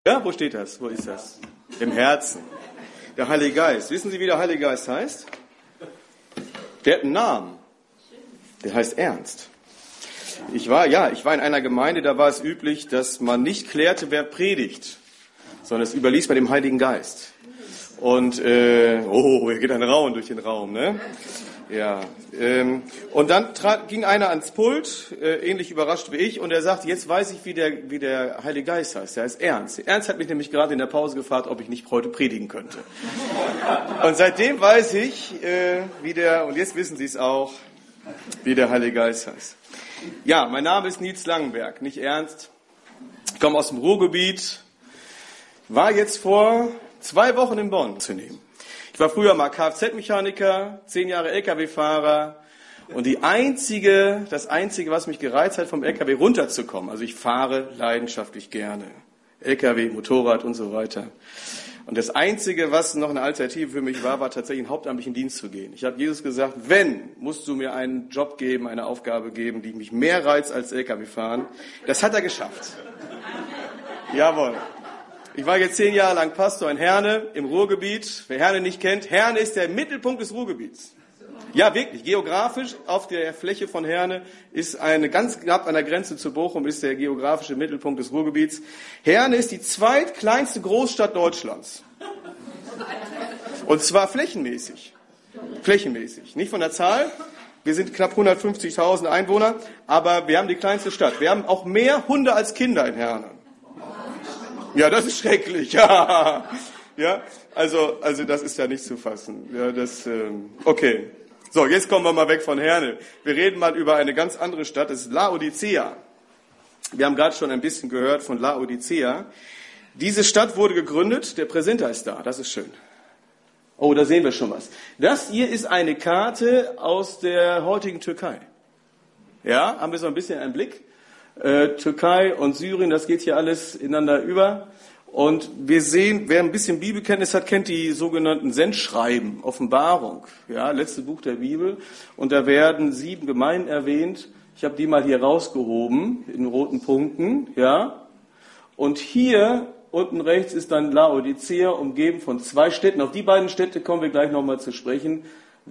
Ja, wo steht das? Wo ist das? Im Herzen. Der Heilige Geist. Wissen Sie, wie der Heilige Geist heißt? Der hat einen Namen. Der heißt Ernst. Ich war in einer Gemeinde, da war es üblich, dass man nicht klärte, wer predigt, sondern es überließ man dem Heiligen Geist. Und, hier geht ein Raunen durch den Raum, ne? Ja. Und dann ging einer ans Pult, ähnlich überrascht wie ich, und er sagte, jetzt weiß ich, wie der Heilige Geist heißt. Der heißt Ernst. Ernst hat mich nämlich gerade in der Pause gefragt, ob ich nicht heute predigen könnte. Und seitdem weiß ich, und jetzt wissen Sie es auch, wie der Heilige Geist heißt. Ja, mein Name ist Nils Langenberg, nicht Ernst. Ich komme aus dem Ruhrgebiet, war jetzt vor 2 Wochen in Bonn zu nehmen. Ich war früher mal Kfz-Mechaniker, 10 Jahre LKW-Fahrer und das Einzige, was mich gereizt hat, vom LKW runterzukommen, also ich fahre leidenschaftlich gerne, LKW, Motorrad und so weiter. Und das Einzige, was noch eine Alternative für mich war tatsächlich in hauptamtlichen Dienst zu gehen. Ich habe Jesus gesagt, musst du mir einen Job geben, eine Aufgabe geben, die mich mehr reizt als LKW fahren. Das hat er geschafft. Jawohl. Ich war jetzt 10 Jahre lang Pastor in Herne im Ruhrgebiet. Wer Herne nicht kennt, Herne ist der Mittelpunkt des Ruhrgebiets. Ja, wirklich. Geografisch auf der Fläche von Herne ist ganz knapp an der Grenze zu Bochum ist der geografische Mittelpunkt des Ruhrgebiets. Herne ist die zweitkleinste Großstadt Deutschlands. Und zwar flächenmäßig. Flächenmäßig. Nicht von der Zahl. Wir sind knapp 150.000 Einwohner, aber wir haben die kleinste Stadt. Wir haben auch mehr Hunde als Kinder in Herne. Ja, das ist schrecklich. Ja, also das ist ja nicht zu fassen. Ja, okay. So, jetzt kommen wir mal weg von Herne. Wir reden mal über eine ganz andere Stadt, das ist Laodicea. Wir haben gerade schon ein bisschen gehört von Laodicea. Diese Stadt wurde gegründet, der Präsenter ist da, das ist schön. Oh, da sehen wir schon was. Das hier ist eine Karte aus der heutigen Türkei. Ja, haben wir so ein bisschen einen Blick. Türkei und Syrien, das geht hier alles ineinander über. Und wir sehen, wer ein bisschen Bibelkenntnis hat, kennt die sogenannten Sendschreiben, Offenbarung, ja, letzte Buch der Bibel. Und da werden 7 Gemeinden erwähnt. Ich habe die mal hier rausgehoben in roten Punkten, ja. Und hier unten rechts ist dann Laodicea, umgeben von 2 Städten. Auf die beiden Städte kommen wir gleich nochmal zu sprechen,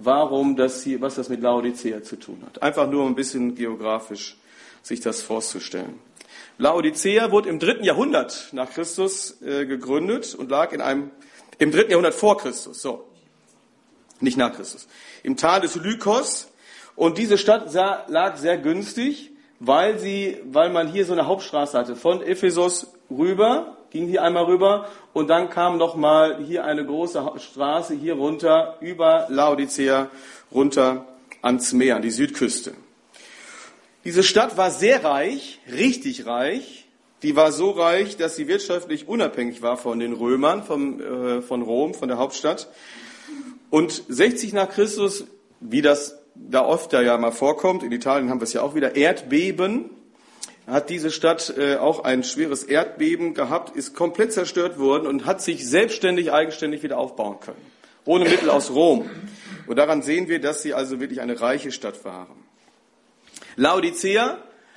was das mit Laodicea zu tun hat. Einfach nur ein bisschen geografisch sich das vorzustellen. Laodicea wurde im 3. Jahrhundert nach Christus gegründet und lag im 3. Jahrhundert vor Christus, nicht nach Christus, im Tal des Lykos. Und diese Stadt lag sehr günstig, weil man hier so eine Hauptstraße hatte. Von Ephesus ging hier einmal rüber und dann kam nochmal hier eine große Straße hier runter, über Laodicea, runter ans Meer, an die Südküste. Diese Stadt war sehr reich, richtig reich. Die war so reich, dass sie wirtschaftlich unabhängig war von den Römern, von Rom, von der Hauptstadt. Und 60 nach Christus, wie das da oft ja mal vorkommt, in Italien haben wir es ja auch wieder, Erdbeben, hat diese Stadt auch ein schweres Erdbeben gehabt, ist komplett zerstört worden und hat sich eigenständig wieder aufbauen können. Ohne Mittel aus Rom. Und daran sehen wir, dass sie also wirklich eine reiche Stadt waren. Laodicea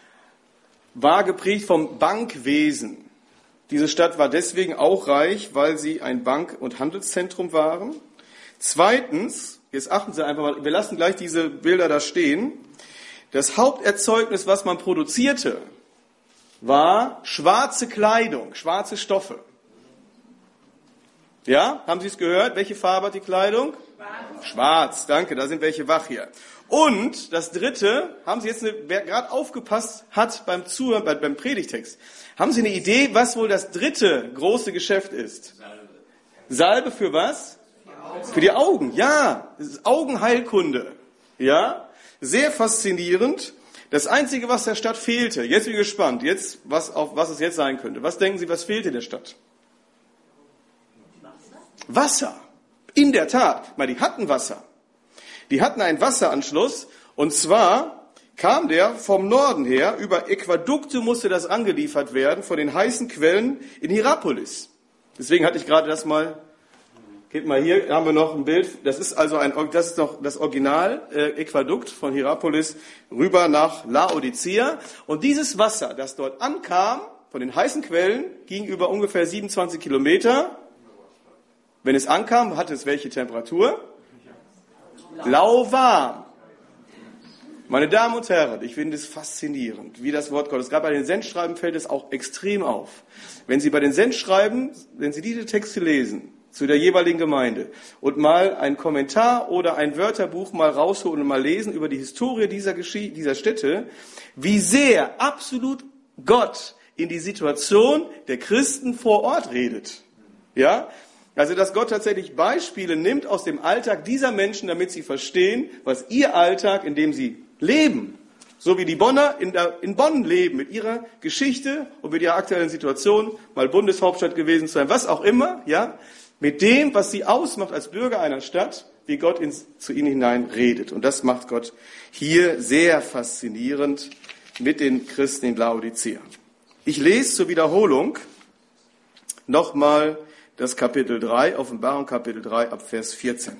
war geprägt vom Bankwesen. Diese Stadt war deswegen auch reich, weil sie ein Bank- und Handelszentrum waren. Zweitens, jetzt achten Sie einfach mal, wir lassen gleich diese Bilder da stehen. Das Haupterzeugnis, was man produzierte, war schwarze Kleidung, schwarze Stoffe. Ja, haben Sie es gehört? Welche Farbe hat die Kleidung? Schwarz, danke, da sind welche wach hier. Und das Dritte, wer gerade aufgepasst hat beim Zuhören, beim Predigtext, haben Sie eine Idee, was wohl das dritte große Geschäft ist? Salbe für was? Für die Augen, ja. Das ist Augenheilkunde, ja. Sehr faszinierend. Das Einzige, was der Stadt fehlte, jetzt bin ich gespannt, was es jetzt sein könnte. Was denken Sie, was fehlte der Stadt? Wasser. In der Tat. Die hatten Wasser. Die hatten einen Wasseranschluss und zwar kam der vom Norden her, über Aquädukte musste das angeliefert werden von den heißen Quellen in Hierapolis. Deswegen hatte ich gerade das mal, geht mal hier, haben wir noch ein Bild, das ist noch das Original Aquädukt von Hierapolis rüber nach Laodicea und dieses Wasser, das dort ankam, von den heißen Quellen ging über ungefähr 27 Kilometer. Wenn es ankam, hatte es welche Temperatur? Lauwarm. Meine Damen und Herren, ich finde es faszinierend, wie das Wort Gottes, gerade bei den Sendschreiben fällt es auch extrem auf. Wenn Sie bei den Sendschreiben, wenn Sie diese Texte lesen, zu der jeweiligen Gemeinde und mal einen Kommentar oder ein Wörterbuch mal rausholen und mal lesen über die Historie dieser Städte, wie sehr absolut Gott in die Situation der Christen vor Ort redet. Ja? Also, dass Gott tatsächlich Beispiele nimmt aus dem Alltag dieser Menschen, damit sie verstehen, was ihr Alltag, in dem sie leben, so wie die Bonner in Bonn leben, mit ihrer Geschichte und mit ihrer aktuellen Situation, mal Bundeshauptstadt gewesen zu sein, was auch immer, ja, mit dem, was sie ausmacht als Bürger einer Stadt, wie Gott zu ihnen hinein redet. Und das macht Gott hier sehr faszinierend mit den Christen in Laodicea. Ich lese zur Wiederholung nochmal das Kapitel 3, Offenbarung Kapitel 3 ab Vers 14.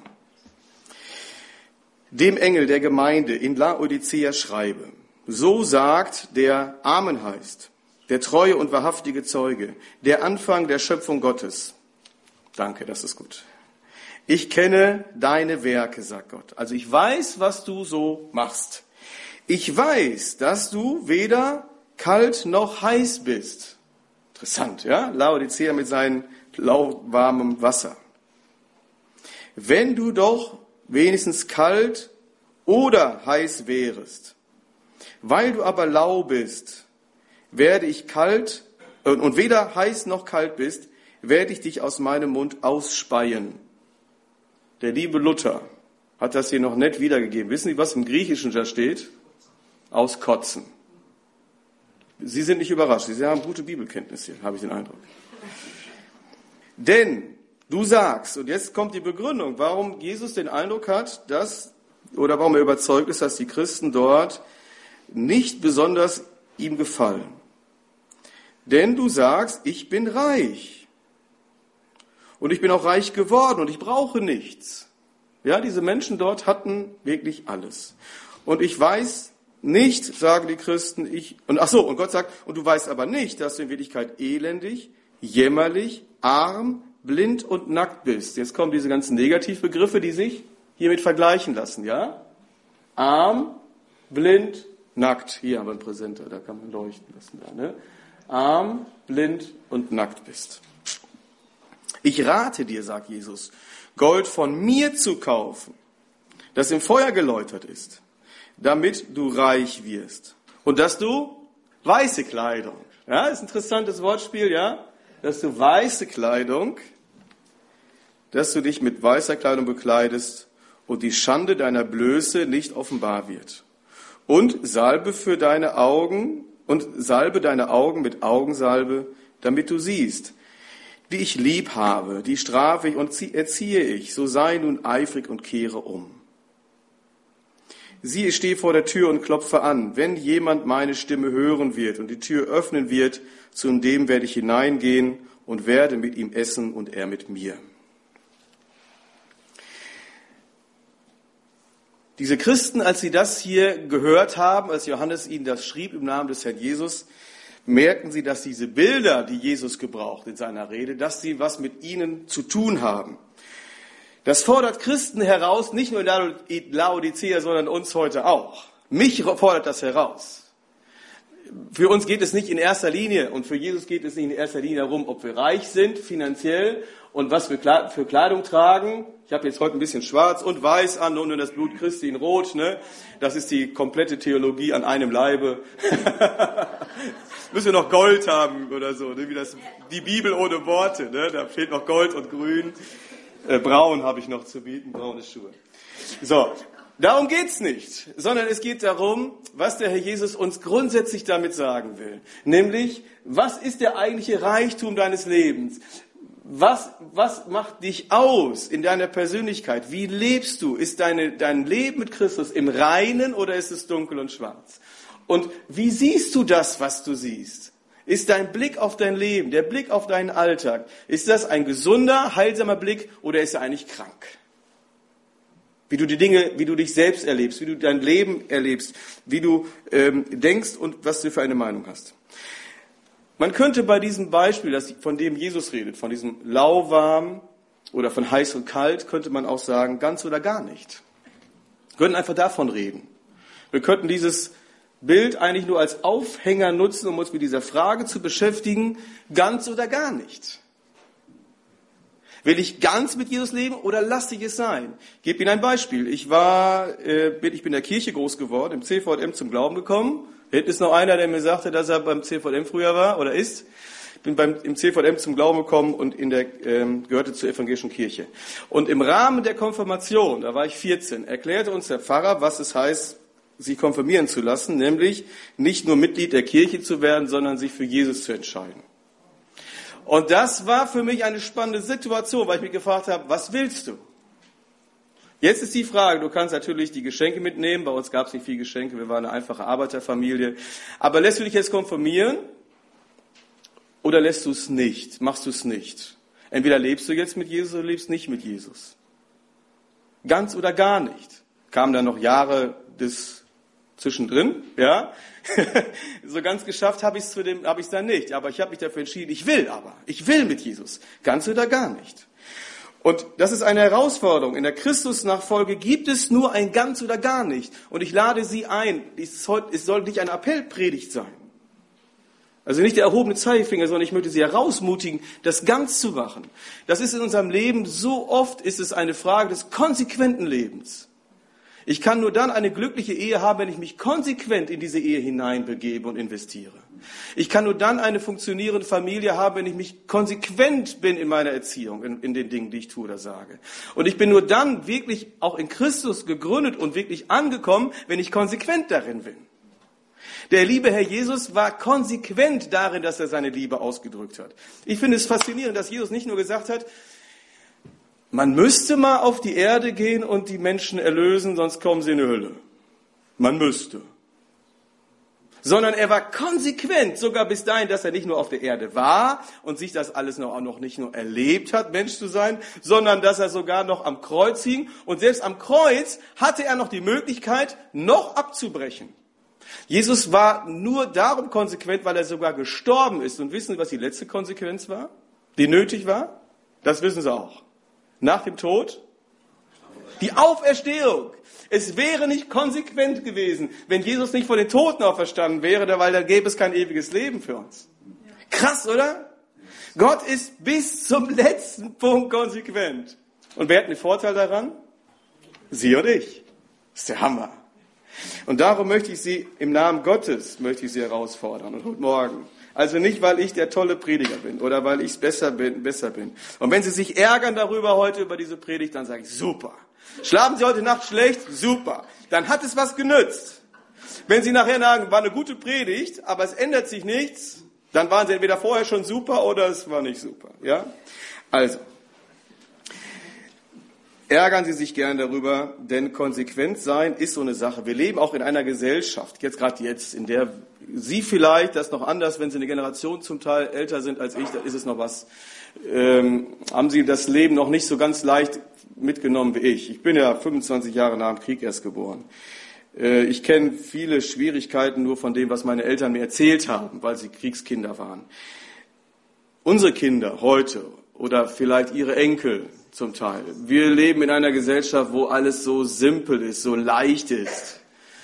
Dem Engel der Gemeinde in Laodicea schreibe, so sagt der Amen heißt, der treue und wahrhaftige Zeuge, der Anfang der Schöpfung Gottes. Danke, das ist gut. Ich kenne deine Werke, sagt Gott. Also ich weiß, was du so machst. Ich weiß, dass du weder kalt noch heiß bist. Interessant, ja? Laodicea mit seinem lauwarmem Wasser. Wenn du doch wenigstens kalt oder heiß wärest, weil du aber lau bist, werde ich kalt und weder heiß noch kalt bist, werde ich dich aus meinem Mund ausspeien. Der liebe Luther hat das hier noch nett wiedergegeben. Wissen Sie, was im Griechischen da steht? Auskotzen. Sie sind nicht überrascht. Sie haben gute Bibelkenntnisse, habe ich den Eindruck. Denn du sagst, und jetzt kommt die Begründung, warum Jesus den Eindruck hat, oder warum er überzeugt ist, dass die Christen dort nicht besonders ihm gefallen. Denn du sagst, ich bin reich. Und ich bin auch reich geworden und ich brauche nichts. Ja, diese Menschen dort hatten wirklich alles. Und ich weiß nicht, sagen die Christen, und Gott sagt, und du weißt aber nicht, dass du in Wirklichkeit elendig, jämmerlich, arm, blind und nackt bist. Jetzt kommen diese ganzen Negativbegriffe, die sich hiermit vergleichen lassen, ja? Arm, blind, nackt. Hier haben wir einen Präsenter, da kann man leuchten lassen. Da, ne? Arm, blind und nackt bist. Ich rate dir, sagt Jesus, Gold von mir zu kaufen, das im Feuer geläutert ist, damit du reich wirst. Und dass du weiße Kleidung, ja, ist ein interessantes Wortspiel, ja, dass du weiße Kleidung, dass du dich mit weißer Kleidung bekleidest und die Schande deiner Blöße nicht offenbar wird. Und salbe deine Augen mit Augensalbe, damit du siehst, die ich lieb habe, die strafe ich und erziehe ich, so sei nun eifrig und kehre um. Siehe, ich stehe vor der Tür und klopfe an. Wenn jemand meine Stimme hören wird und die Tür öffnen wird, zu dem werde ich hineingehen und werde mit ihm essen und er mit mir. Diese Christen, als sie das hier gehört haben, als Johannes ihnen das schrieb im Namen des Herrn Jesus, merken sie, dass diese Bilder, die Jesus gebraucht in seiner Rede, dass sie was mit ihnen zu tun haben. Das fordert Christen heraus, nicht nur in Laodicea, sondern uns heute auch. Mich fordert das heraus. Für uns geht es nicht in erster Linie und für Jesus geht es nicht in erster Linie darum, ob wir reich sind, finanziell und was wir für Kleidung tragen. Ich habe jetzt heute ein bisschen schwarz und weiß an und das Blut Christi in rot. Ne? Das ist die komplette Theologie an einem Leibe. Müssen wir noch Gold haben oder so, ne? Wie die Bibel ohne Worte. Ne? Da fehlt noch Gold und Grün. Braun habe ich noch zu bieten, braune Schuhe. So, darum geht's nicht, sondern es geht darum, was der Herr Jesus uns grundsätzlich damit sagen will. Nämlich, was ist der eigentliche Reichtum deines Lebens? Was macht dich aus in deiner Persönlichkeit? Wie lebst du? Ist dein Leben mit Christus im Reinen oder ist es dunkel und schwarz? Und wie siehst du das, was du siehst? Ist dein Blick auf dein Leben, der Blick auf deinen Alltag, ist das ein gesunder, heilsamer Blick oder ist er eigentlich krank? Wie du die Dinge, wie du dich selbst erlebst, wie du dein Leben erlebst, wie du denkst und was du für eine Meinung hast. Man könnte bei diesem Beispiel, von dem Jesus redet, von diesem lauwarm oder von heiß und kalt, könnte man auch sagen, ganz oder gar nicht. Wir könnten einfach davon reden. Wir könnten dieses Bild eigentlich nur als Aufhänger nutzen, um uns mit dieser Frage zu beschäftigen, ganz oder gar nicht. Will ich ganz mit Jesus leben oder lasse ich es sein? Ich gebe Ihnen ein Beispiel. Ich bin in der Kirche groß geworden, im CVM zum Glauben gekommen. Hinten ist noch einer, der mir sagte, dass er beim CVM früher war oder ist. Ich bin im CVM zum Glauben gekommen und gehörte zur evangelischen Kirche. Und im Rahmen der Konfirmation, da war ich 14, erklärte uns der Pfarrer, was es heißt, sich konfirmieren zu lassen, nämlich nicht nur Mitglied der Kirche zu werden, sondern sich für Jesus zu entscheiden. Und das war für mich eine spannende Situation, weil ich mich gefragt habe, was willst du? Jetzt ist die Frage, du kannst natürlich die Geschenke mitnehmen, bei uns gab es nicht viel Geschenke, wir waren eine einfache Arbeiterfamilie, aber lässt du dich jetzt konfirmieren oder lässt du es nicht, machst du es nicht? Entweder lebst du jetzt mit Jesus oder lebst nicht mit Jesus. Ganz oder gar nicht. Kamen dann noch Jahre zwischendrin, ja. So ganz geschafft habe ich es dann nicht. Aber ich habe mich dafür entschieden, ich will mit Jesus. Ganz oder gar nicht. Und das ist eine Herausforderung. In der Christusnachfolge gibt es nur ein ganz oder gar nicht. Und ich lade Sie ein, es soll nicht eine Appellpredigt sein. Also nicht der erhobene Zeigefinger, sondern ich möchte Sie herausmutigen, das ganz zu machen. Das ist in unserem Leben, so oft ist es eine Frage des konsequenten Lebens. Ich kann nur dann eine glückliche Ehe haben, wenn ich mich konsequent in diese Ehe hineinbegebe und investiere. Ich kann nur dann eine funktionierende Familie haben, wenn ich mich konsequent bin in meiner Erziehung, in den Dingen, die ich tue oder sage. Und ich bin nur dann wirklich auch in Christus gegründet und wirklich angekommen, wenn ich konsequent darin bin. Der liebe Herr Jesus war konsequent darin, dass er seine Liebe ausgedrückt hat. Ich finde es faszinierend, dass Jesus nicht nur gesagt hat, man müsste mal auf die Erde gehen und die Menschen erlösen, sonst kommen sie in die Hölle. Man müsste. Sondern er war konsequent, sogar bis dahin, dass er nicht nur auf der Erde war und sich das alles noch nicht nur erlebt hat, Mensch zu sein, sondern dass er sogar noch am Kreuz hing. Und selbst am Kreuz hatte er noch die Möglichkeit, noch abzubrechen. Jesus war nur darum konsequent, weil er sogar gestorben ist. Und wissen Sie, was die letzte Konsequenz war, die nötig war? Das wissen Sie auch. Nach dem Tod? Die Auferstehung. Es wäre nicht konsequent gewesen, wenn Jesus nicht von den Toten auferstanden wäre, weil dann gäbe es kein ewiges Leben für uns. Krass, oder? Gott ist bis zum letzten Punkt konsequent. Und wer hat den Vorteil daran? Sie und ich. Das ist der Hammer. Und darum möchte ich Sie im Namen Gottes herausfordern. Und heute Morgen. Also nicht, weil ich der tolle Prediger bin oder weil ich besser bin. Und wenn Sie sich ärgern darüber heute, über diese Predigt, dann sage ich, super. Schlafen Sie heute Nacht schlecht? Super. Dann hat es was genützt. Wenn Sie nachher sagen, war eine gute Predigt, aber es ändert sich nichts, dann waren Sie entweder vorher schon super oder es war nicht super. Ja? Also, ärgern Sie sich gern darüber, denn konsequent sein ist so eine Sache. Wir leben auch in einer Gesellschaft, jetzt, in der Sie vielleicht, das ist noch anders, wenn Sie eine Generation zum Teil älter sind als ich, da ist es noch was, haben Sie das Leben noch nicht so ganz leicht mitgenommen wie ich. Ich bin ja 25 Jahre nach dem Krieg erst geboren. Ich kenne viele Schwierigkeiten nur von dem, was meine Eltern mir erzählt haben, weil sie Kriegskinder waren. Unsere Kinder heute oder vielleicht ihre Enkel zum Teil. Wir leben in einer Gesellschaft, wo alles so simpel ist, so leicht ist.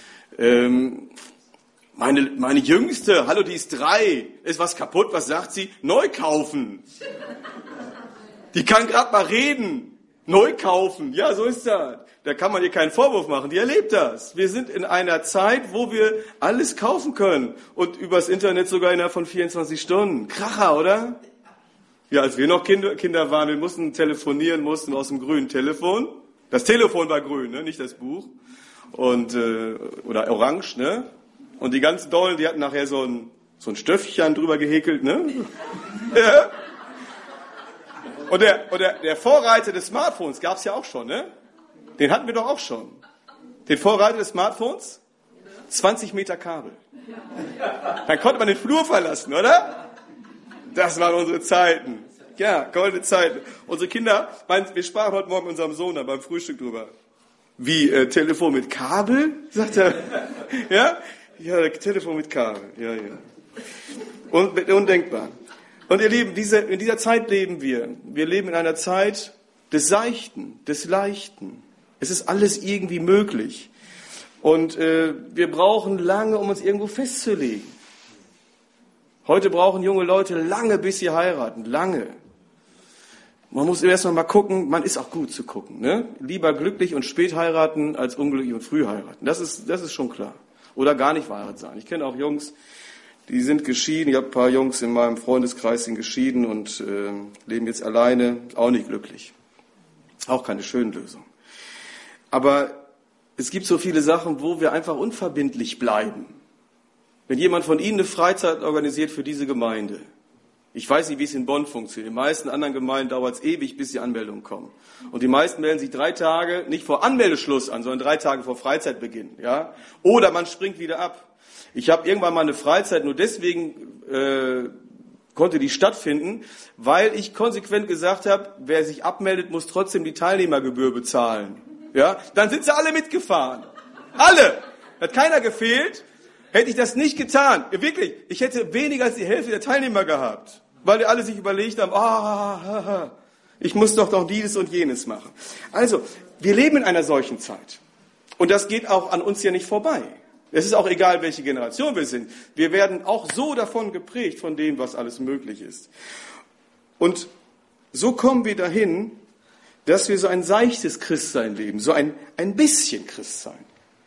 Meine Jüngste, hallo, die ist 3, ist was kaputt, was sagt sie? Neu kaufen. Die kann gerade mal reden. Neu kaufen, ja, so ist das. Da kann man ihr keinen Vorwurf machen, die erlebt das. Wir sind in einer Zeit, wo wir alles kaufen können. Und übers Internet sogar innerhalb von 24 Stunden. Kracher, oder? Ja, als wir noch Kinder waren, wir mussten telefonieren, mussten aus dem grünen Telefon. Das Telefon war grün, ne? Nicht das Buch. Und, oder orange, ne? Und die ganzen Dollen, die hatten nachher so ein Stöffchen drüber gehäkelt, ne? Ja. Und der Vorreiter des Smartphones gab's ja auch schon, ne? Den hatten wir doch auch schon. Den Vorreiter des Smartphones? 20 Meter Kabel. Dann konnte man den Flur verlassen, oder? Das waren unsere Zeiten. Ja, goldene Zeiten. Unsere Kinder, wir sprachen heute Morgen mit unserem Sohn da beim Frühstück drüber. Wie, Telefon mit Kabel? Sagt er. Ja? Ja, Telefon mit Kabel. Ja, ja. Undenkbar. Und ihr Lieben, in dieser Zeit leben wir. Wir leben in einer Zeit des Seichten, des Leichten. Es ist alles irgendwie möglich. Und wir brauchen lange, um uns irgendwo festzulegen. Heute brauchen junge Leute lange, bis sie heiraten. Lange. Man muss erst mal gucken, man ist auch gut zu gucken. Ne? Lieber glücklich und spät heiraten, als unglücklich und früh heiraten. Das ist schon klar. Oder gar nicht verheiratet sein. Ich kenne auch Jungs, die sind geschieden. Ich habe ein paar Jungs in meinem Freundeskreis, sind geschieden und leben jetzt alleine, auch nicht glücklich. Auch keine schöne Lösung. Aber es gibt so viele Sachen, wo wir einfach unverbindlich bleiben. Wenn jemand von Ihnen eine Freizeit organisiert für diese Gemeinde, ich weiß nicht, wie es in Bonn funktioniert. In den meisten anderen Gemeinden dauert es ewig, bis die Anmeldungen kommen. Und die meisten melden sich 3 Tage, nicht vor Anmeldeschluss an, sondern 3 Tage vor Freizeitbeginn. Ja? Oder man springt wieder ab. Ich habe irgendwann mal eine Freizeit, nur deswegen konnte die stattfinden, weil ich konsequent gesagt habe, wer sich abmeldet, muss trotzdem die Teilnehmergebühr bezahlen. Ja? Dann sind sie alle mitgefahren. Alle! Hat keiner gefehlt. Hätte ich das nicht getan, wirklich, ich hätte weniger als die Hälfte der Teilnehmer gehabt, weil die alle sich überlegt haben, ich muss doch noch dieses und jenes machen. Also, wir leben in einer solchen Zeit. Und das geht auch an uns ja nicht vorbei. Es ist auch egal, welche Generation wir sind. Wir werden auch so davon geprägt, von dem, was alles möglich ist. Und so kommen wir dahin, dass wir so ein seichtes Christsein leben, so ein bisschen Christsein.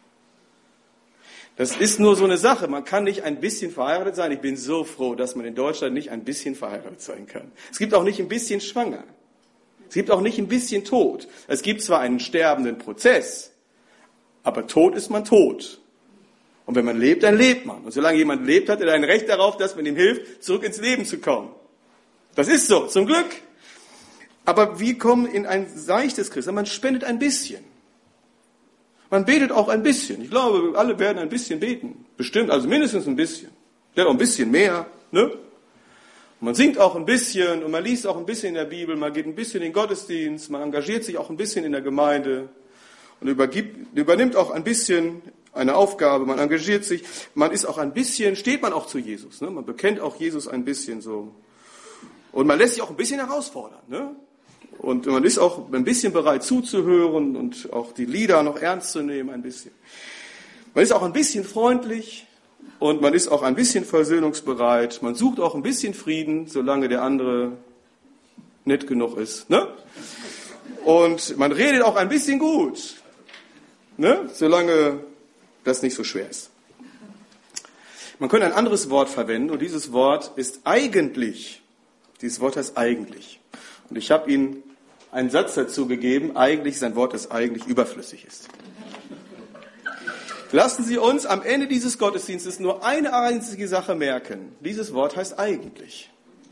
Das ist nur so eine Sache. Man kann nicht ein bisschen verheiratet sein. Ich bin so froh, dass man in Deutschland nicht ein bisschen verheiratet sein kann. Es gibt auch nicht ein bisschen schwanger. Es gibt auch nicht ein bisschen tot. Es gibt zwar einen sterbenden Prozess, aber tot ist man tot. Und wenn man lebt, dann lebt man. Und solange jemand lebt, hat er ein Recht darauf, dass man ihm hilft, zurück ins Leben zu kommen. Das ist so, zum Glück. Aber wir kommen in ein seichtes Christsein. Man spendet ein bisschen. Man betet auch ein bisschen. Ich glaube, alle werden ein bisschen beten. Bestimmt, also mindestens ein bisschen. Ja, auch ein bisschen mehr. Ne? Und man singt auch ein bisschen und man liest auch ein bisschen in der Bibel. Man geht ein bisschen in den Gottesdienst. Man engagiert sich auch ein bisschen in der Gemeinde. Und übernimmt auch ein bisschen eine Aufgabe. Man engagiert sich. Man ist auch ein bisschen, steht man auch zu Jesus. Ne? Man bekennt auch Jesus ein bisschen so. Und man lässt sich auch ein bisschen herausfordern. Ne? Und man ist auch ein bisschen bereit zuzuhören und auch die Lieder noch ernst zu nehmen ein bisschen. Man ist auch ein bisschen freundlich und man ist auch ein bisschen versöhnungsbereit. Man sucht auch ein bisschen Frieden, solange der andere nett genug ist. Ne? Und man redet auch ein bisschen gut, ne? Solange das nicht so schwer ist. Man könnte ein anderes Wort verwenden und dieses Wort ist eigentlich. Dieses Wort heißt eigentlich. Und ich habe Ihnen einen Satz dazu gegeben. Eigentlich ist ein Wort, das eigentlich überflüssig ist. Lassen Sie uns am Ende dieses Gottesdienstes nur eine einzige Sache merken. Dieses Wort heißt eigentlich.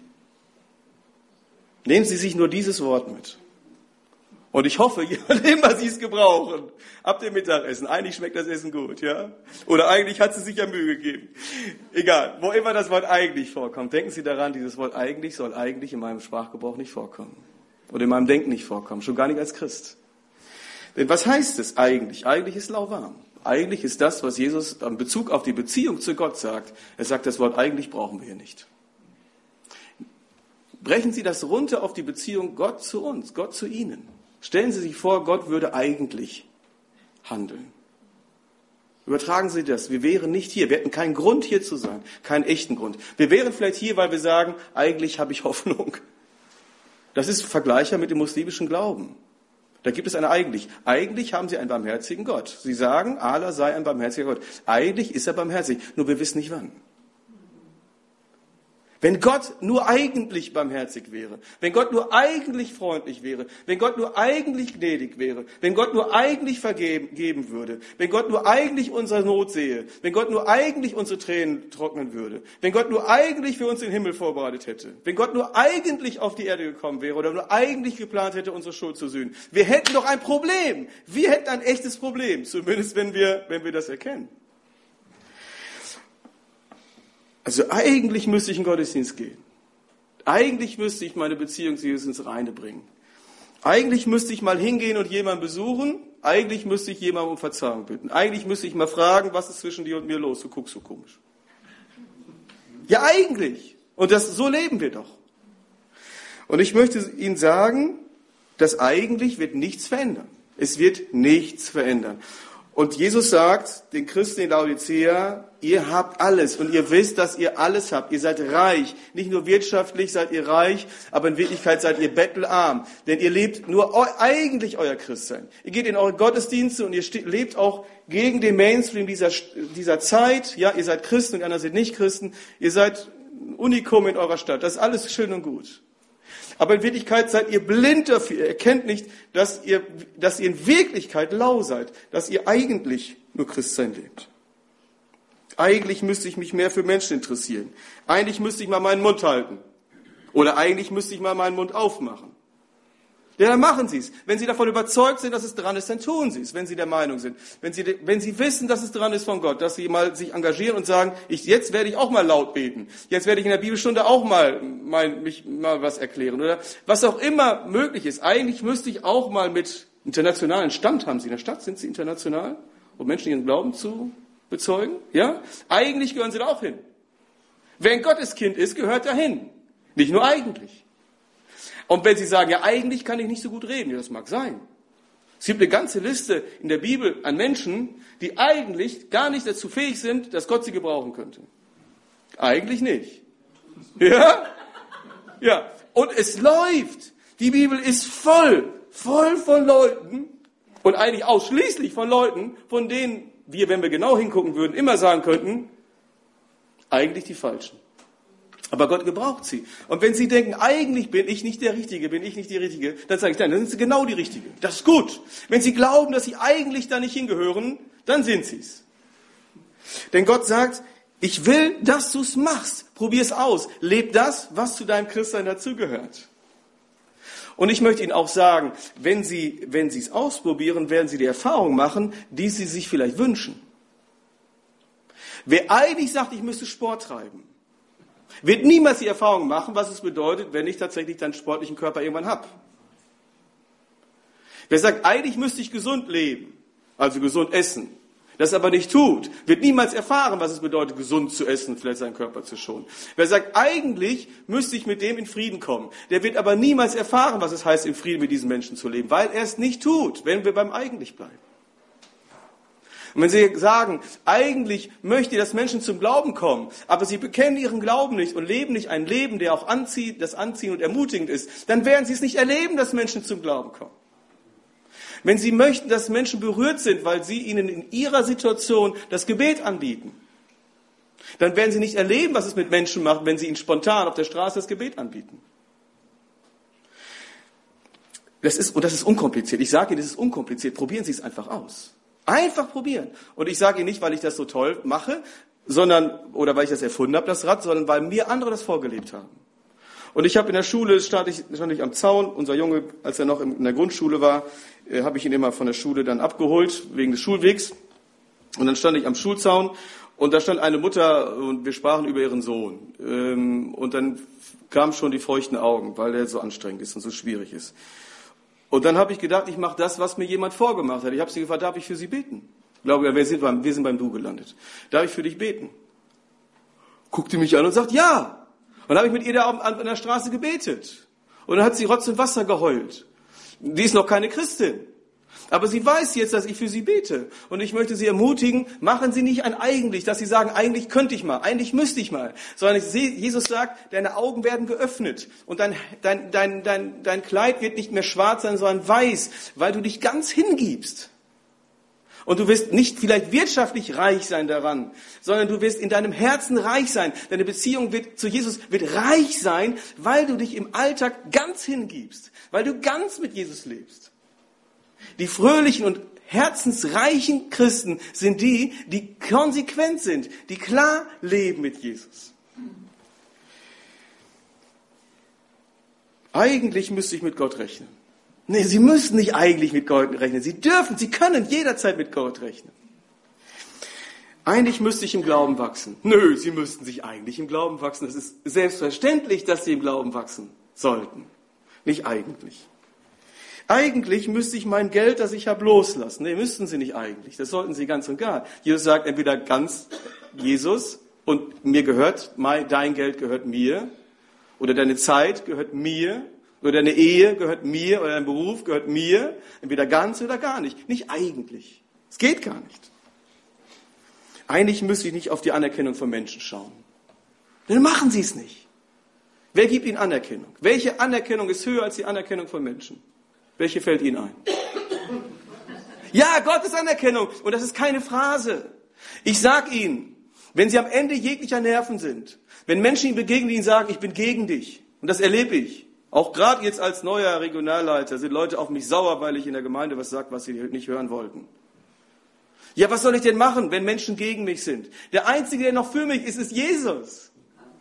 Nehmen Sie sich nur dieses Wort mit. Und ich hoffe, immer Sie es gebrauchen. Ab dem Mittagessen. Eigentlich schmeckt das Essen gut, ja? Oder eigentlich hat sie sich ja Mühe gegeben. Egal, wo immer das Wort eigentlich vorkommt. Denken Sie daran, dieses Wort eigentlich soll eigentlich in meinem Sprachgebrauch nicht vorkommen. Oder in meinem Denken nicht vorkommen. Schon gar nicht als Christ. Denn was heißt es eigentlich? Eigentlich ist lauwarm. Eigentlich ist das, was Jesus in Bezug auf die Beziehung zu Gott sagt. Er sagt, das Wort eigentlich brauchen wir hier nicht. Brechen Sie das runter auf die Beziehung Gott zu uns, Gott zu Ihnen. Stellen Sie sich vor, Gott würde eigentlich handeln. Übertragen Sie das. Wir wären nicht hier. Wir hätten keinen Grund, hier zu sein. Keinen echten Grund. Wir wären vielleicht hier, weil wir sagen, eigentlich habe ich Hoffnung. Das ist vergleichbar mit dem muslimischen Glauben. Da gibt es eine eigentlich. Eigentlich haben Sie einen barmherzigen Gott. Sie sagen, Allah sei ein barmherziger Gott. Eigentlich ist er barmherzig, nur wir wissen nicht wann. Wenn Gott nur eigentlich barmherzig wäre, wenn Gott nur eigentlich freundlich wäre, wenn Gott nur eigentlich gnädig wäre, wenn Gott nur eigentlich vergeben würde, wenn Gott nur eigentlich unsere Not sehe, wenn Gott nur eigentlich unsere Tränen trocknen würde, wenn Gott nur eigentlich für uns den Himmel vorbereitet hätte, wenn Gott nur eigentlich auf die Erde gekommen wäre oder nur eigentlich geplant hätte, unsere Schuld zu sühnen. Wir hätten doch ein Problem. Wir hätten ein echtes Problem, zumindest wenn wir das erkennen. Also eigentlich müsste ich in den Gottesdienst gehen. Eigentlich müsste ich meine Beziehung zu Jesus ins Reine bringen. Eigentlich müsste ich mal hingehen und jemanden besuchen. Eigentlich müsste ich jemanden um Verzeihung bitten. Eigentlich müsste ich mal fragen, was ist zwischen dir und mir los? Du guckst so komisch. Ja, eigentlich. Und so leben wir doch. Und ich möchte Ihnen sagen, das eigentlich wird nichts verändern. Es wird nichts verändern. Und Jesus sagt den Christen in Laodicea, ihr habt alles und ihr wisst, dass ihr alles habt. Ihr seid reich. Nicht nur wirtschaftlich seid ihr reich, aber in Wirklichkeit seid ihr bettelarm. Denn ihr lebt nur eigentlich euer Christsein. Ihr geht in eure Gottesdienste und ihr lebt auch gegen den Mainstream dieser Zeit. Ja, ihr seid Christen und die anderen sind nicht Christen. Ihr seid ein Unikum in eurer Stadt. Das ist alles schön und gut. Aber in Wirklichkeit seid ihr blind dafür. Ihr erkennt nicht, dass ihr in Wirklichkeit lau seid, dass ihr eigentlich nur Christsein lebt. Eigentlich müsste ich mich mehr für Menschen interessieren. Eigentlich müsste ich mal meinen Mund halten. Oder eigentlich müsste ich mal meinen Mund aufmachen. Ja, dann machen Sie es. Wenn Sie davon überzeugt sind, dass es dran ist, dann tun Sie es, wenn Sie der Meinung sind. Wenn Sie wissen, dass es dran ist von Gott, dass Sie mal sich engagieren und sagen, jetzt werde ich auch mal laut beten. Jetzt werde ich in der Bibelstunde auch mich mal was erklären. Oder was auch immer möglich ist. Eigentlich müsste ich auch mal mit internationalen Stand haben Sie in der Stadt. Sind Sie international? Um Menschen ihren Glauben zu bezeugen? Ja? Eigentlich gehören Sie da auch hin. Wer ein Gotteskind ist, gehört dahin. Nicht nur eigentlich. Und wenn Sie sagen, ja, eigentlich kann ich nicht so gut reden, ja, das mag sein. Es gibt eine ganze Liste in der Bibel an Menschen, die eigentlich gar nicht dazu fähig sind, dass Gott sie gebrauchen könnte. Eigentlich nicht. Ja? Ja. Und es läuft. Die Bibel ist voll von Leuten und eigentlich ausschließlich von Leuten, von denen wir, wenn wir genau hingucken würden, immer sagen könnten, eigentlich die Falschen. Aber Gott gebraucht sie. Und wenn Sie denken, eigentlich bin ich nicht der Richtige, bin ich nicht die Richtige, dann sage ich, nein, dann sind Sie genau die Richtige. Das ist gut. Wenn Sie glauben, dass Sie eigentlich da nicht hingehören, dann sind Sie es. Denn Gott sagt, ich will, dass du es machst. Probier es aus. Leb das, was zu deinem Christsein dazugehört. Und ich möchte Ihnen auch sagen, wenn Sie es ausprobieren, werden Sie die Erfahrung machen, die Sie sich vielleicht wünschen. Wer eigentlich sagt, ich müsste Sport treiben, wird niemals die Erfahrung machen, was es bedeutet, wenn ich tatsächlich dann sportlichen Körper irgendwann habe. Wer sagt, eigentlich müsste ich gesund leben, also gesund essen, das aber nicht tut, wird niemals erfahren, was es bedeutet, gesund zu essen, vielleicht seinen Körper zu schonen. Wer sagt, eigentlich müsste ich mit dem in Frieden kommen, der wird aber niemals erfahren, was es heißt, in Frieden mit diesen Menschen zu leben, weil er es nicht tut, wenn wir beim eigentlich bleiben. Und wenn Sie sagen, eigentlich möchte ich, dass Menschen zum Glauben kommen, aber sie bekennen ihren Glauben nicht und leben nicht ein Leben, der auch das anziehend und ermutigend ist, dann werden Sie es nicht erleben, dass Menschen zum Glauben kommen. Wenn Sie möchten, dass Menschen berührt sind, weil Sie ihnen in ihrer Situation das Gebet anbieten, dann werden Sie nicht erleben, was es mit Menschen macht, wenn Sie ihnen spontan auf der Straße das Gebet anbieten. Das ist unkompliziert. Ich sage Ihnen, das ist unkompliziert. Probieren Sie es einfach aus. Einfach probieren. Und ich sage Ihnen nicht, weil ich das so toll mache, oder weil ich das erfunden habe, das Rad, sondern weil mir andere das vorgelebt haben. Und ich habe in der Schule, stand ich am Zaun, unser Junge, als er noch in der Grundschule war, habe ich ihn immer von der Schule dann abgeholt, wegen des Schulwegs. Und dann stand ich am Schulzaun und da stand eine Mutter und wir sprachen über ihren Sohn. Und dann kamen schon die feuchten Augen, weil er so anstrengend ist und so schwierig ist. Und dann habe ich gedacht, ich mache das, was mir jemand vorgemacht hat. Ich habe sie gefragt, darf ich für Sie beten? Ich glaube, wir sind beim Du gelandet. Darf ich für dich beten? Guckte mich an und sagt, ja. Und dann habe ich mit ihr da an der Straße gebetet. Und dann hat sie Rotz und Wasser geheult. Die ist noch keine Christin. Aber sie weiß jetzt, dass ich für sie bete. Und ich möchte sie ermutigen, machen Sie nicht ein eigentlich, dass Sie sagen, eigentlich könnte ich mal, eigentlich müsste ich mal. Sondern Jesus sagt, deine Augen werden geöffnet. Und dein Kleid wird nicht mehr schwarz sein, sondern weiß, weil du dich ganz hingibst. Und du wirst nicht vielleicht wirtschaftlich reich sein daran, sondern du wirst in deinem Herzen reich sein. Deine Beziehung zu Jesus wird reich sein, weil du dich im Alltag ganz hingibst, weil du ganz mit Jesus lebst. Die fröhlichen und herzensreichen Christen sind die, die konsequent sind, die klar leben mit Jesus. Eigentlich müsste ich mit Gott rechnen. Nee, Sie müssen nicht eigentlich mit Gott rechnen. Sie dürfen, Sie können jederzeit mit Gott rechnen. Eigentlich müsste ich im Glauben wachsen. Nö, Sie müssten sich eigentlich im Glauben wachsen. Es ist selbstverständlich, dass Sie im Glauben wachsen sollten. Nicht eigentlich. Eigentlich müsste ich mein Geld, das ich habe, loslassen. Nee, müssten Sie nicht eigentlich. Das sollten Sie ganz und gar. Jesus sagt entweder ganz Jesus und mir gehört, dein Geld gehört mir oder deine Zeit gehört mir oder deine Ehe gehört mir oder dein Beruf gehört mir, entweder ganz oder gar nicht. Nicht eigentlich. Es geht gar nicht. Eigentlich müsste ich nicht auf die Anerkennung von Menschen schauen. Dann machen sie es nicht. Wer gibt ihnen Anerkennung? Welche Anerkennung ist höher als die Anerkennung von Menschen? Welche fällt ihnen ein? Ja, Gottes Anerkennung. Und das ist keine Phrase. Ich sag Ihnen, wenn Sie am Ende jeglicher Nerven sind, wenn Menschen Ihnen begegnen, die Ihnen sagen, ich bin gegen dich, und das erlebe ich, auch gerade jetzt als neuer Regionalleiter sind Leute auf mich sauer, weil ich in der Gemeinde was sage, was sie nicht hören wollten. Ja, was soll ich denn machen, wenn Menschen gegen mich sind? Der Einzige, der noch für mich ist, ist Jesus.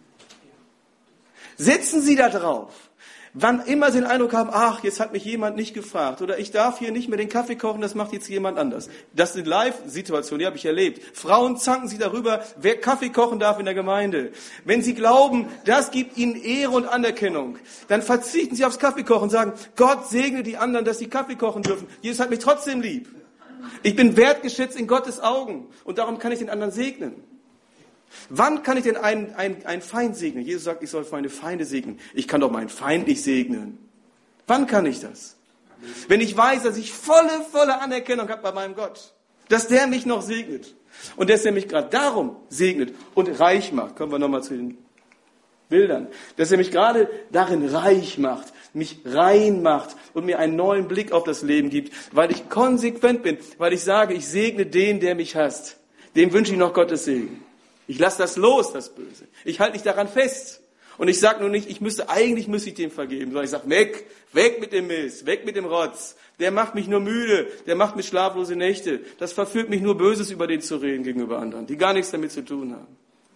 Setzen Sie da drauf. Wann immer Sie den Eindruck haben, ach, jetzt hat mich jemand nicht gefragt oder ich darf hier nicht mehr den Kaffee kochen, das macht jetzt jemand anders. Das sind Live-Situationen, die habe ich erlebt. Frauen zanken sich darüber, wer Kaffee kochen darf in der Gemeinde. Wenn Sie glauben, das gibt Ihnen Ehre und Anerkennung, dann verzichten Sie aufs Kaffeekochen und sagen, Gott segne die anderen, dass sie Kaffee kochen dürfen. Jesus hat mich trotzdem lieb. Ich bin wertgeschätzt in Gottes Augen und darum kann ich den anderen segnen. Wann kann ich denn einen Feind segnen? Jesus sagt, ich soll meine Feinde segnen. Ich kann doch meinen Feind nicht segnen. Wann kann ich das? Wenn ich weiß, dass ich volle Anerkennung habe bei meinem Gott. Dass der mich noch segnet. Und dass er mich gerade darum segnet und reich macht. Kommen wir nochmal zu den Bildern. Dass er mich gerade darin reich macht, mich rein macht und mir einen neuen Blick auf das Leben gibt. Weil ich konsequent bin. Weil ich sage, ich segne den, der mich hasst. Dem wünsche ich noch Gottes Segen. Ich lasse das los, das Böse. Ich halte nicht daran fest. Und ich sage nur nicht, eigentlich müsste ich dem vergeben. Sondern ich sage, weg mit dem Mist, weg mit dem Rotz. Der macht mich nur müde, der macht mir schlaflose Nächte. Das verführt mich nur, Böses über den zu reden gegenüber anderen, die gar nichts damit zu tun haben.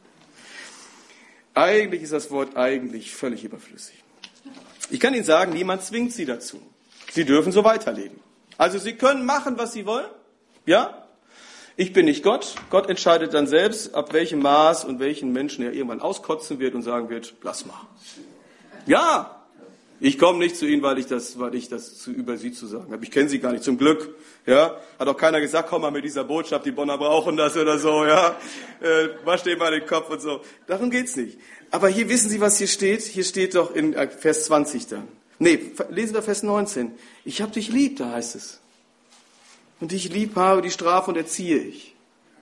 Eigentlich ist das Wort eigentlich völlig überflüssig. Ich kann Ihnen sagen, niemand zwingt Sie dazu. Sie dürfen so weiterleben. Also Sie können machen, was Sie wollen. Ja? Ich bin nicht Gott. Gott entscheidet dann selbst, ab welchem Maß und welchen Menschen er irgendwann auskotzen wird und sagen wird, lass mal. Ja, ich komme nicht zu Ihnen, weil ich das über Sie zu sagen habe. Ich kenne Sie gar nicht, zum Glück. Ja, hat auch keiner gesagt, komm mal mit dieser Botschaft, die Bonner brauchen das oder so. Ja, wasch dir mal den Kopf und so. Darum geht's nicht. Aber hier wissen Sie, was hier steht? Hier steht doch in Vers 20 dann. Nee, lesen wir Vers 19. Ich hab dich lieb, da heißt es. Und die ich lieb habe, die strafe und erziehe ich.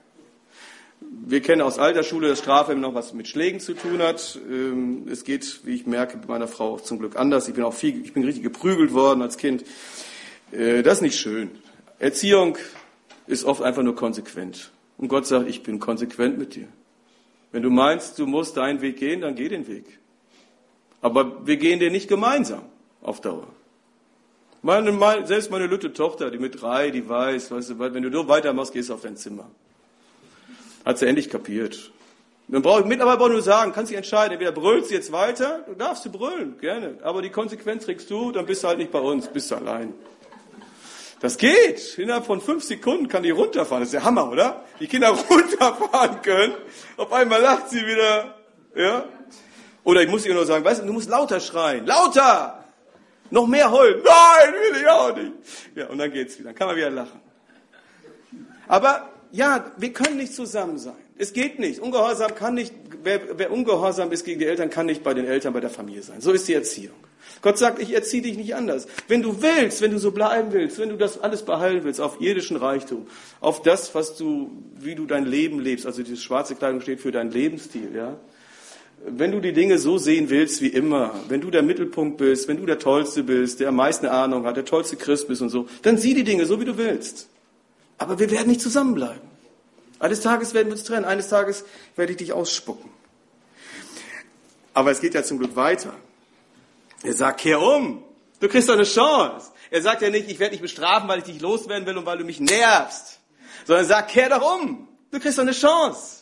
Wir kennen aus alter Schule, dass Strafe immer noch was mit Schlägen zu tun hat. Es geht, wie ich merke, bei meiner Frau zum Glück anders. Ich bin richtig geprügelt worden als Kind. Das ist nicht schön. Erziehung ist oft einfach nur konsequent. Und Gott sagt, ich bin konsequent mit dir. Wenn du meinst, du musst deinen Weg gehen, dann geh den Weg. Aber wir gehen den nicht gemeinsam auf Dauer. Selbst meine lütte Tochter, die mit 3, die weiß, weißt du, wenn du so weitermachst, gehst du auf dein Zimmer. Hat sie endlich kapiert. Dann brauche ich mittlerweile nur sagen, kannst dich entscheiden, entweder brüllst du jetzt weiter, du darfst brüllen, gerne, aber die Konsequenz trägst du, dann bist du halt nicht bei uns, bist du allein. Das geht. Innerhalb von 5 Sekunden kann die runterfahren. Das ist der Hammer, oder? Die Kinder runterfahren können. Auf einmal lacht sie wieder. Ja? Oder ich muss ihr nur sagen, weißt du, du musst lauter schreien. Lauter! Noch mehr heulen. Nein, will ich auch nicht. Ja, und dann geht's wieder. Dann kann man wieder lachen. Aber ja, wir können nicht zusammen sein. Es geht nicht. Ungehorsam kann nicht, wer ungehorsam ist gegen die Eltern, kann nicht bei den Eltern, bei der Familie sein. So ist die Erziehung. Gott sagt, ich erziehe dich nicht anders. Wenn du willst, wenn du so bleiben willst, wenn du das alles behalten willst, auf irdischen Reichtum, auf das, wie du dein Leben lebst, also diese schwarze Kleidung steht für deinen Lebensstil, ja. Wenn du die Dinge so sehen willst wie immer, wenn du der Mittelpunkt bist, wenn du der Tollste bist, der am meisten Ahnung hat, der tollste Christ bist und so, dann sieh die Dinge so, wie du willst. Aber wir werden nicht zusammenbleiben. Eines Tages werden wir uns trennen, eines Tages werde ich dich ausspucken. Aber es geht ja zum Glück weiter. Er sagt, kehr um, du kriegst doch eine Chance. Er sagt ja nicht, ich werde dich bestrafen, weil ich dich loswerden will und weil du mich nervst. Sondern er sagt, kehr doch um, du kriegst doch eine Chance.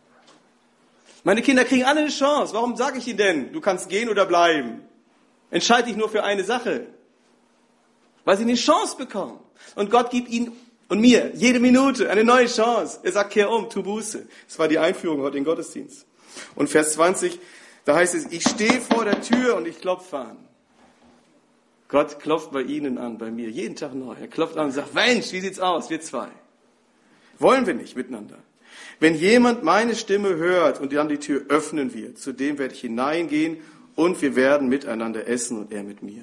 Meine Kinder kriegen alle eine Chance. Warum sage ich ihnen denn, du kannst gehen oder bleiben? Entscheide dich nur für eine Sache. Weil sie eine Chance bekommen. Und Gott gibt ihnen und mir jede Minute eine neue Chance. Er sagt, kehr um, tu Buße. Das war die Einführung heute in den Gottesdienst. Und Vers 20, da heißt es, ich stehe vor der Tür und ich klopfe an. Gott klopft bei Ihnen an, bei mir, jeden Tag neu. Er klopft an und sagt, Mensch, wie sieht's aus, wir zwei? Wollen wir nicht miteinander? Wenn jemand meine Stimme hört und dann die Tür öffnen wird, zu dem werde ich hineingehen und wir werden miteinander essen und er mit mir.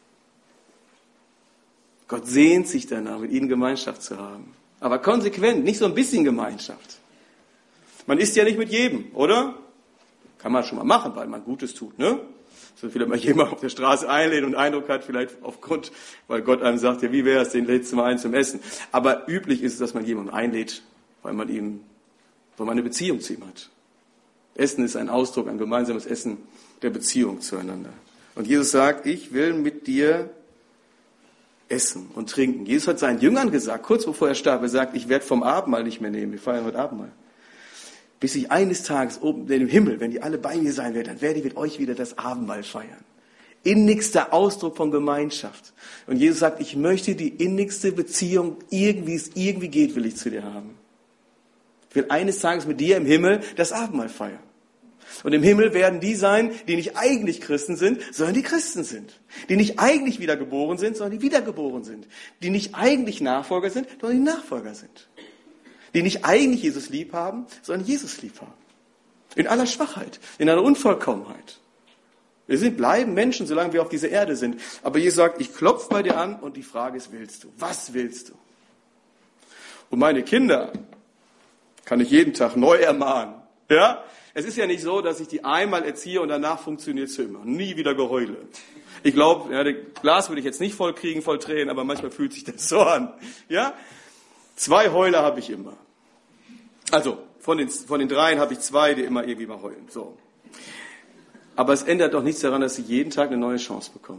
Gott sehnt sich danach, mit ihnen Gemeinschaft zu haben. Aber konsequent, nicht so ein bisschen Gemeinschaft. Man isst ja nicht mit jedem, oder? Kann man schon mal machen, weil man Gutes tut, ne? So vielleicht mal jemand auf der Straße einlädt und Eindruck hat, vielleicht aufgrund, weil Gott einem sagt, ja, wie wäre es, den lädst du mal ein zum Essen. Aber üblich ist es, dass man jemanden einlädt, weil man eine Beziehung zu ihm hat. Essen ist ein Ausdruck, ein gemeinsames Essen der Beziehung zueinander. Und Jesus sagt, ich will mit dir essen und trinken. Jesus hat seinen Jüngern gesagt, kurz bevor er starb, er sagt, ich werde vom Abendmahl nicht mehr nehmen, wir feiern heute Abendmahl. Bis ich eines Tages oben im Himmel, wenn die alle bei mir sein werden, dann werde ich mit euch wieder das Abendmahl feiern. Innigster Ausdruck von Gemeinschaft. Und Jesus sagt, ich möchte die innigste Beziehung, wie es irgendwie geht, will ich zu dir haben. Ich will eines Tages mit dir im Himmel das Abendmahl feiern. Und im Himmel werden die sein, die nicht eigentlich Christen sind, sondern die Christen sind. Die nicht eigentlich wiedergeboren sind, sondern die wiedergeboren sind. Die nicht eigentlich Nachfolger sind, sondern die Nachfolger sind. Die nicht eigentlich Jesus lieb haben, sondern Jesus lieb haben. In aller Schwachheit, in aller Unvollkommenheit. Wir bleiben Menschen, solange wir auf dieser Erde sind. Aber Jesus sagt, ich klopfe bei dir an und die Frage ist, willst du? Was willst du? Und meine Kinder kann ich jeden Tag neu ermahnen. Ja? Es ist ja nicht so, dass ich die einmal erziehe und danach funktioniert es für immer. Nie wieder Geheule. Ich glaube, ja, das Glas würde ich jetzt nicht voll kriegen, voll Tränen, aber manchmal fühlt sich das so an. Ja? 2 Heuler habe ich immer. Also, von den 3 habe ich 2, die immer irgendwie mal heulen. So. Aber es ändert doch nichts daran, dass sie jeden Tag eine neue Chance bekommen.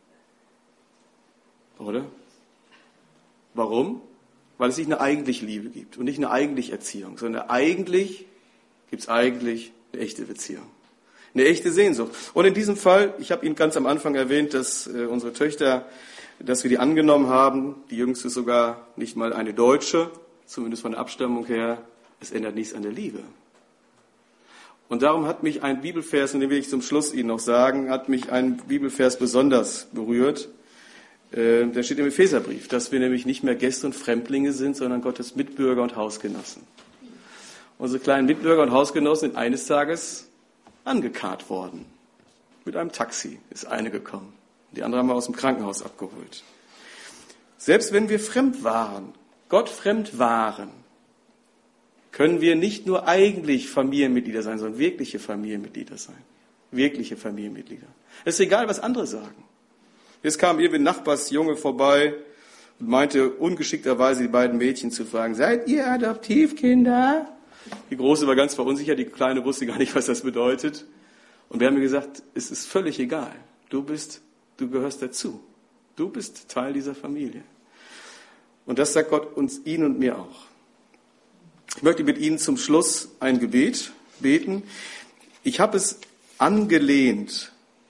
Oder? Warum? Weil es nicht eine eigentliche Liebe gibt und nicht eine eigentliche Erziehung, sondern gibt es eigentlich eine echte Beziehung. Eine echte Sehnsucht. Und in diesem Fall, ich habe Ihnen ganz am Anfang erwähnt, dass unsere Töchter, dass wir die angenommen haben. Die jüngste ist sogar nicht mal eine Deutsche, zumindest von der Abstammung her. Es ändert nichts an der Liebe. Und darum hat mich ein Bibelvers, und den will ich zum Schluss Ihnen noch sagen, hat mich ein Bibelvers besonders berührt. Der steht im Epheserbrief, dass wir nämlich nicht mehr Gäste und Fremdlinge sind, sondern Gottes Mitbürger und Hausgenossen. Unsere kleinen Mitbürger und Hausgenossen sind eines Tages angekarrt worden. Mit einem Taxi ist eine gekommen. Die andere haben wir aus dem Krankenhaus abgeholt. Selbst wenn wir fremd waren, Gott fremd waren, können wir nicht nur eigentlich Familienmitglieder sein, sondern wirkliche Familienmitglieder sein. Wirkliche Familienmitglieder. Es ist egal, was andere sagen. Jetzt kam irgendwie ein Nachbarsjunge vorbei und meinte ungeschickterweise die beiden Mädchen zu fragen, seid ihr Adoptivkinder? Die Große war ganz verunsichert, die Kleine wusste gar nicht, was das bedeutet. Und wir haben ihr gesagt, es ist völlig egal. Du gehörst dazu. Du bist Teil dieser Familie. Und das sagt Gott Ihnen und mir auch. Ich möchte mit Ihnen zum Schluss ein Gebet beten. Ich habe es angelehnt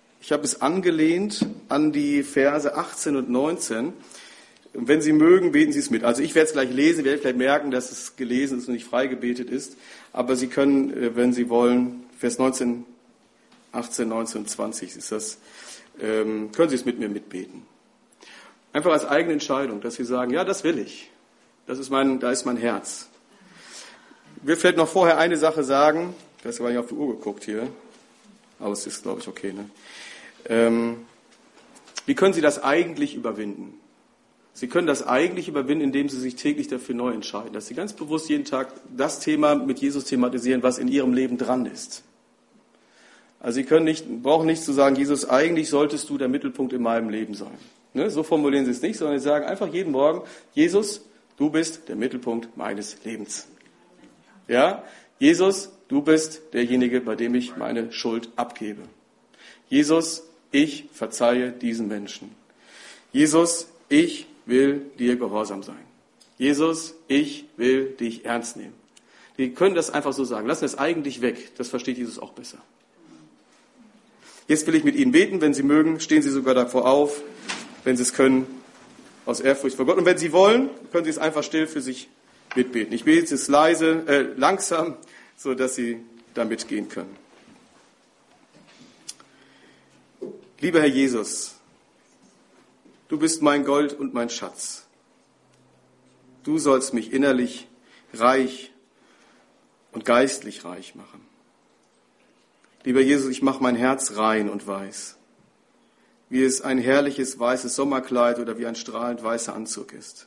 an die Verse 18 und 19. Und wenn Sie mögen, beten Sie es mit. Also ich werde es gleich lesen, werde vielleicht merken, dass es gelesen ist und nicht frei gebetet ist. Aber Sie können, wenn Sie wollen, Vers 19, 18, 19 und 20 ist das, können Sie es mit mir mitbeten. Einfach als eigene Entscheidung, dass Sie sagen, ja, das will ich. Da ist mein Herz. Ich will vielleicht noch vorher eine Sache sagen. Ich habe gar nicht auf die Uhr geguckt hier. Aber es ist, glaube ich, okay. Ne? Wie können Sie das eigentlich überwinden? Sie können das eigentlich überwinden, indem Sie sich täglich dafür neu entscheiden. Dass Sie ganz bewusst jeden Tag das Thema mit Jesus thematisieren, was in Ihrem Leben dran ist. Also Sie brauchen nicht zu sagen, Jesus, eigentlich solltest du der Mittelpunkt in meinem Leben sein. Ne? So formulieren Sie es nicht, sondern Sie sagen einfach jeden Morgen, Jesus, du bist der Mittelpunkt meines Lebens. Ja, Jesus, du bist derjenige, bei dem ich meine Schuld abgebe. Jesus, ich verzeihe diesen Menschen. Jesus, ich will dir gehorsam sein. Jesus, ich will dich ernst nehmen. Wir können das einfach so sagen. Lassen es eigentlich weg. Das versteht Jesus auch besser. Jetzt will ich mit Ihnen beten. Wenn Sie mögen, stehen Sie sogar davor auf. Wenn Sie es können, aus Ehrfurcht vor Gott. Und wenn Sie wollen, können Sie es einfach still für sich mitbeten. Ich bete es langsam, so dass Sie da mitgehen können. Lieber Herr Jesus, du bist mein Gold und mein Schatz. Du sollst mich innerlich reich und geistlich reich machen. Lieber Jesus, ich mache mein Herz rein und weiß, wie es ein herrliches weißes Sommerkleid oder wie ein strahlend weißer Anzug ist.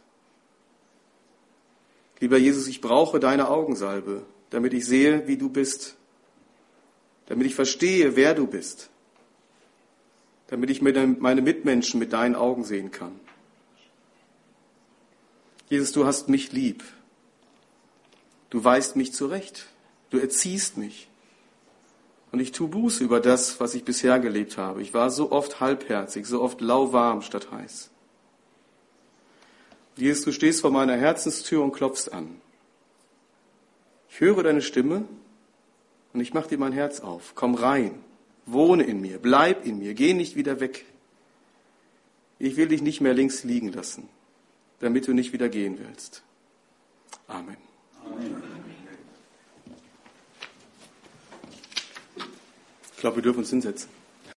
Lieber Jesus, ich brauche deine Augensalbe, damit ich sehe, wie du bist, damit ich verstehe, wer du bist, damit ich meine Mitmenschen mit deinen Augen sehen kann. Jesus, du hast mich lieb. Du weist mich zurecht. Du erziehst mich. Und ich tue Buße über das, was ich bisher gelebt habe. Ich war so oft halbherzig, so oft lauwarm statt heiß. Jesus, du stehst vor meiner Herzenstür und klopfst an. Ich höre deine Stimme und ich mache dir mein Herz auf. Komm rein, wohne in mir, bleib in mir, geh nicht wieder weg. Ich will dich nicht mehr links liegen lassen, damit du nicht wieder gehen willst. Amen. Amen. Ich glaube, wir dürfen uns hinsetzen.